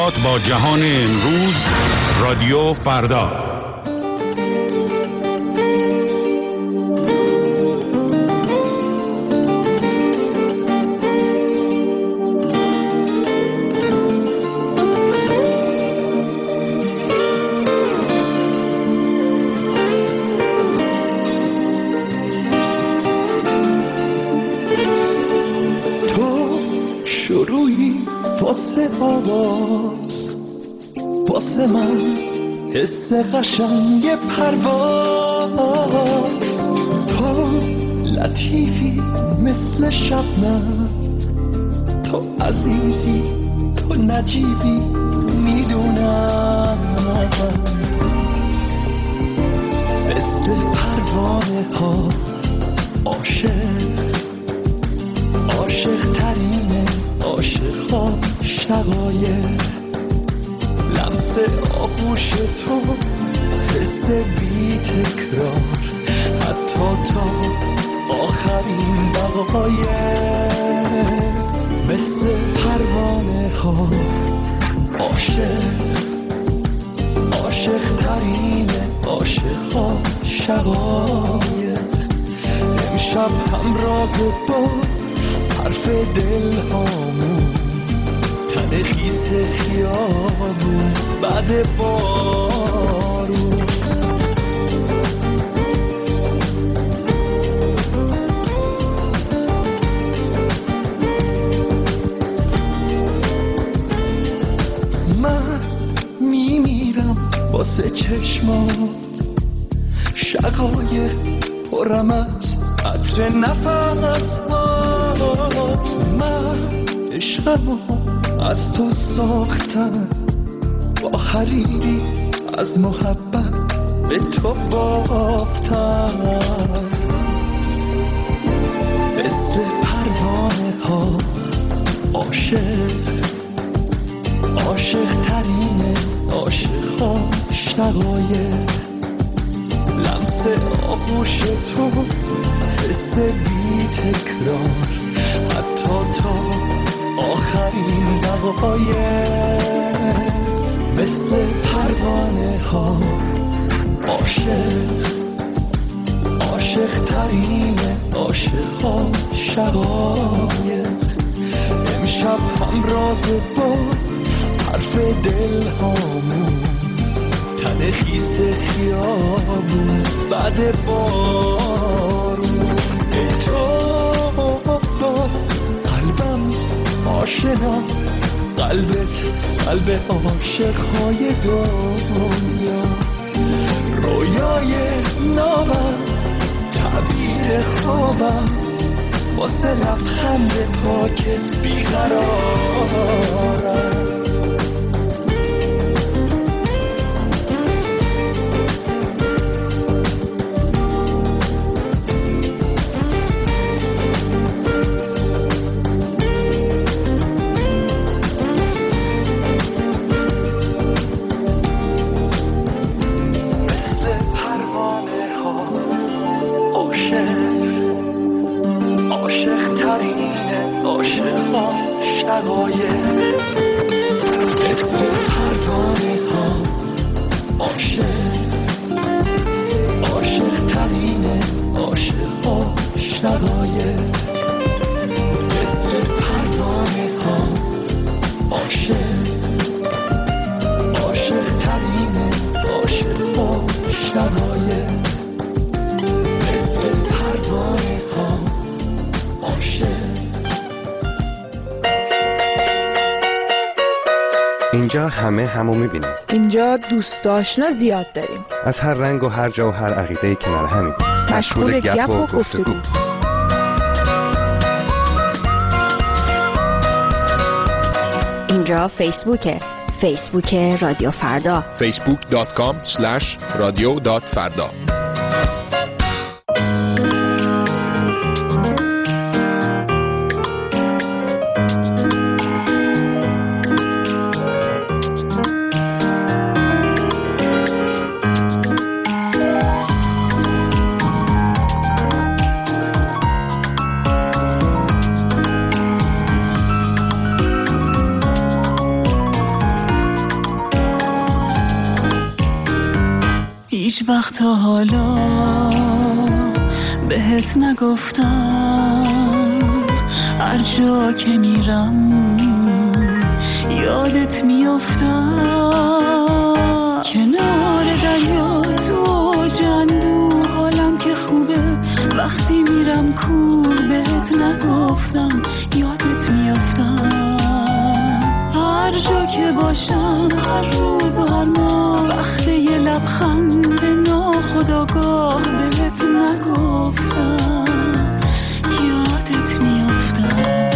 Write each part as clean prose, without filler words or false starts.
ارتباط با جهان امروز، رادیو فردا. واسه من حس قشنگ پرواز، تو لطیفی مثل شبنم، تو عزیزی، تو نجیبی، میدونم مثل پروانه ها عاشق ترینه عاشق ها شقایق، لمس آغوش تو حس بی تکرار، حتی تا آخرین دقایق، مثل پروانه ها عاشق ترینه عاشق ها شقایق، امشب همراز با حرف دل هامون، تن خیس خیابون بعد بارون، من میمیرم واسه چشمات، شقایق پرم از عطر نفس ها، من عشقمو از تو ساختم، با حریری از محبت به تو بافتم، مثل پروانه ها عاشق ترینه عاشق ها شقایق، لمس آغوش تو حس بی تکرار، حتی تا آخرین دقایق، مثل پروانه ها عاشق ترینه عاشق ها شقایق، امشب همراز با حرف دل هامون، تن خیس خیابون بعد بارون، ای تو قلبم آشنا، قلبت قلب عاشق‌های دنیا، رویای نابم تعبیر خوابم، واسه لبخند پاکت بیقرارم، اینجا همه همو میبینیم. اینجا دوست آشنا زیاد داریم، از هر رنگ و هر جا و هر عقیده‌ای کنار همیم، مشغول گپ و گفتگو. اینجا فیسبوک رادیو فردا، facebook.com/radio.farda. هیچ وقت تا حالا بهت نگفتم، هر جا که میرم یادت میافتم. کنار دریا تو جندو حالم که خوبه، وقتی میرم کور بهت نگفتم یادت میافتم. هر جا که باشم هر روز و هر ماه، وقت یه لبخند ناخودآگاه بهت نگفتم یادت میافتم.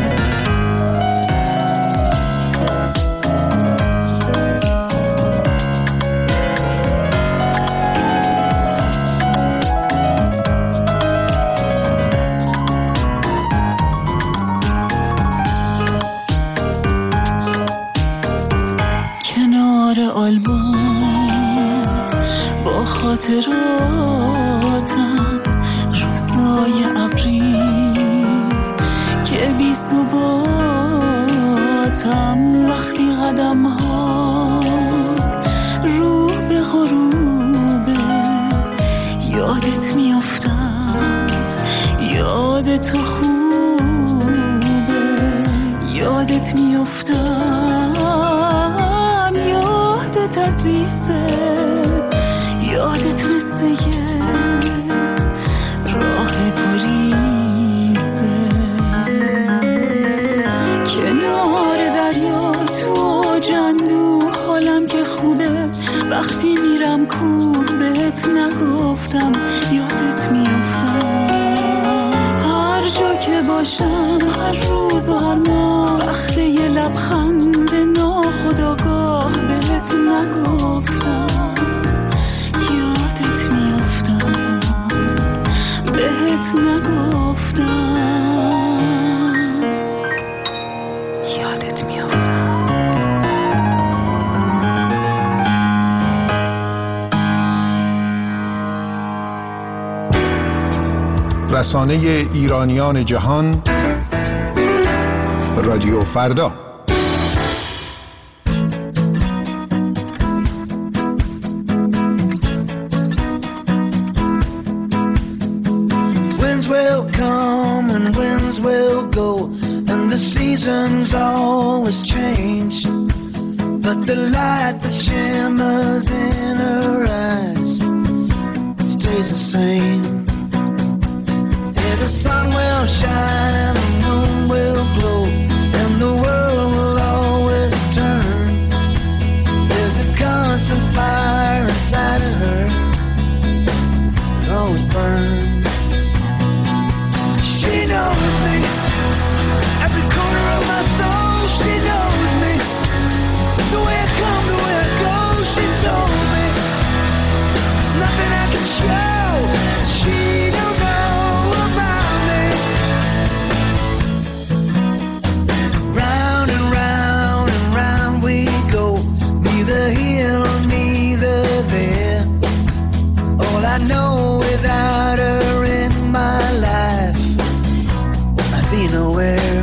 آلبوم با خاطراتم، روزای ابری که بی ثباتم، وقتی قدم ها رو به غروبه یادت میافتم. یاد تو خوبه یادت میافتم. یادت عزیزه یادت مثل یه راه گریزه. کنار دریا تو جندو حالم که خوبه، وقتی میرم کور بهت نگفتم یادت میافتم. هر جا که باشم هر روز و هر ماه، وقت یه لبخند ناخودآگاه بهت نگفتم یادت میافتم. بهت نگفتم یادت میافتم. رسانه ایرانیان جهان، رادیو فردا. Winds will come and winds will go, and the seasons always change, but the light that shimmers in her eyes stays the same. The sun will shine and the moon will glow, and the world will always turn. There's a constant fire inside of her that always burns. She knows me, every corner of my soul. She knows me, the way I come, the way I go. She told me there's nothing I can show she don't know. I know without her in my life I'd be nowhere.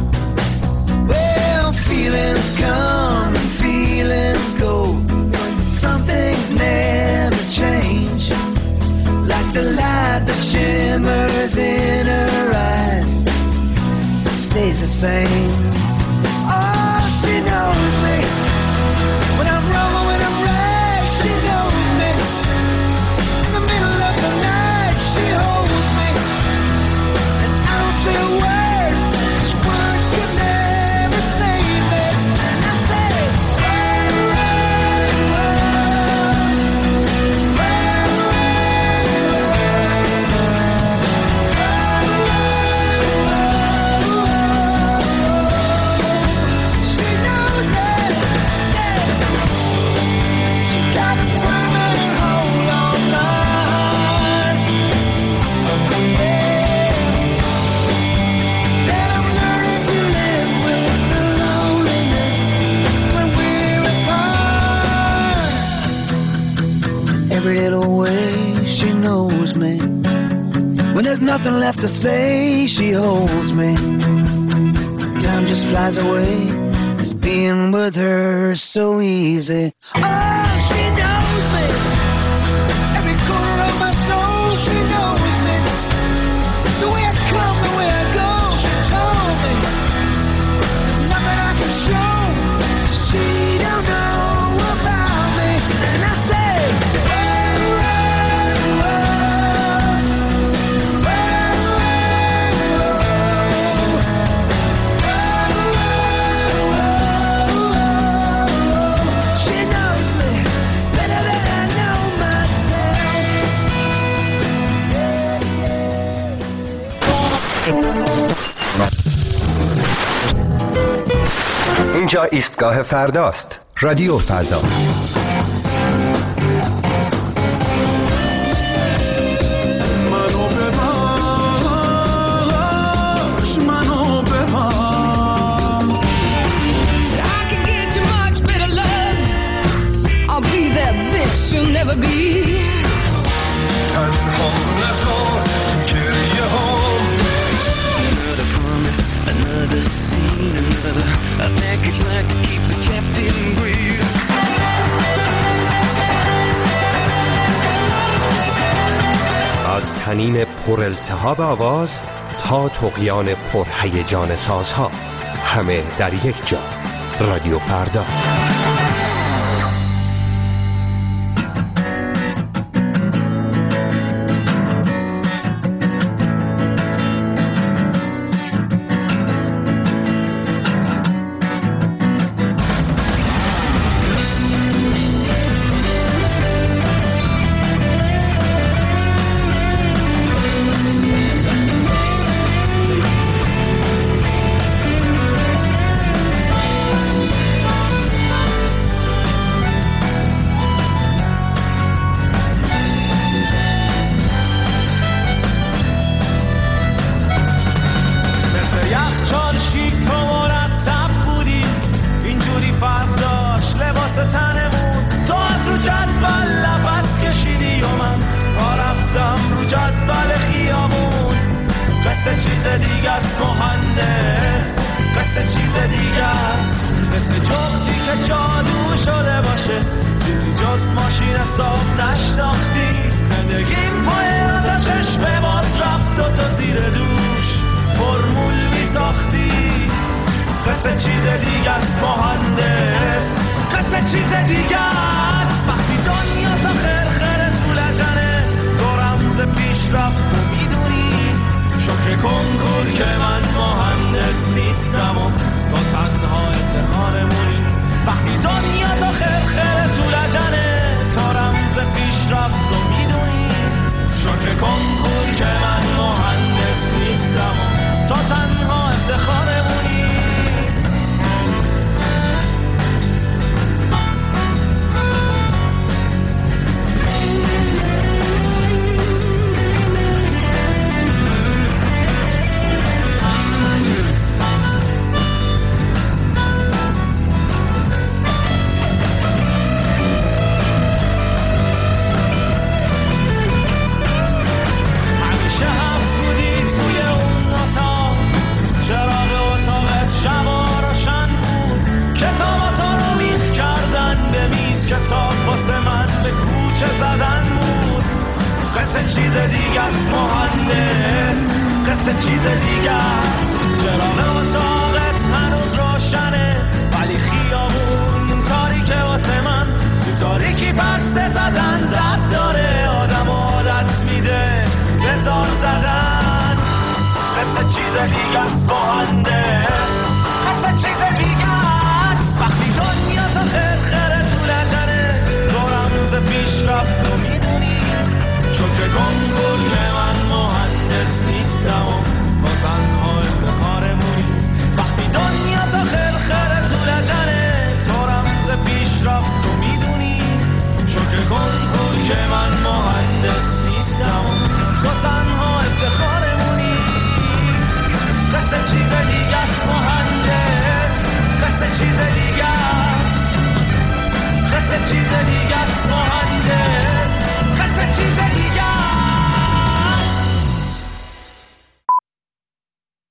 Well, feelings come and feelings go, some things never change, like the light that shimmers in her eyes stays the same. Oh, she knows me when I'm wrong or when I'm right. She knows me. She holds me, and I don't say a word. These words could never save me. And I say, run, run, run, run, run. She knows me, yeah. She's got a permanent hold on my heart. Then I'm learning to live with the loneliness when we're apart. Every little way she knows me. When there's nothing left to say, she holds me. Time just flies away. It's being with her so easy. Oh, she knows me. ایستگاه فرداست. رادیو فردا. از طنین پر التهاب آواز تا طغیان پر هیجان سازها، همه در یک جا. رادیو فردا.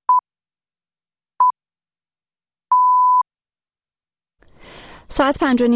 ساعت 5:30